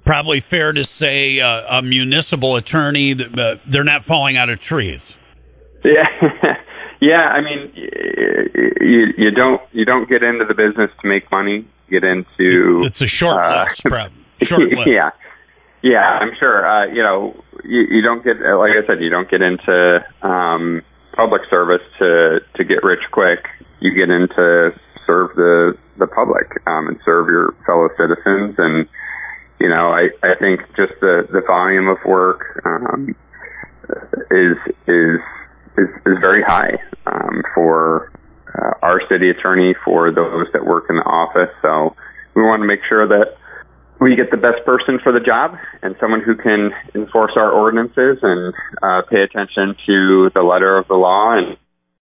probably fair to say a municipal attorney, they're not falling out of trees. Yeah. Yeah, I mean, you don't get into the business to make money. You get into it's a short list, short list. Yeah, I'm sure. You don't get, like I said, you don't get into public service to get rich quick. You get into serve the public and serve your fellow citizens. And I think just the volume of work is very high for our city attorney, for those that work in the office. So we want to make sure that we get the best person for the job and someone who can enforce our ordinances and pay attention to the letter of the law and